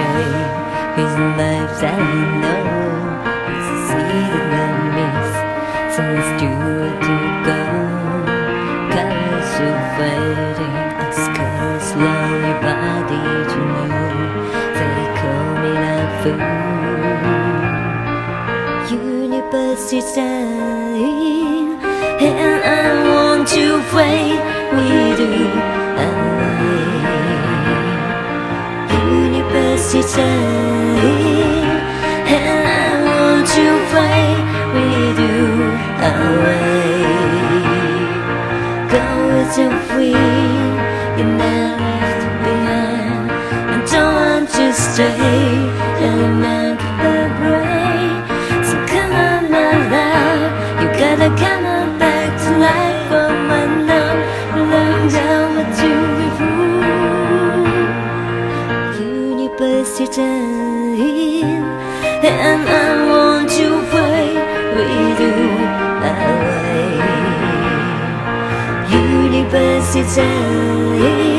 shame. His life that I know is a seed that I miss. So it's due to go. Colors are fading, I scar slowly body to know. They call me that fool. Universe is dying, and I want to fade with you away. Universe is dying, and I want to fade with you away. Go with your free, you're not left behind. I don't want to stay, and I'm the brain. So come on, my love, you gotta come on back to life. For my love, learn down what you before. Universe is dying, and I want to fade with you away. Universe is dying.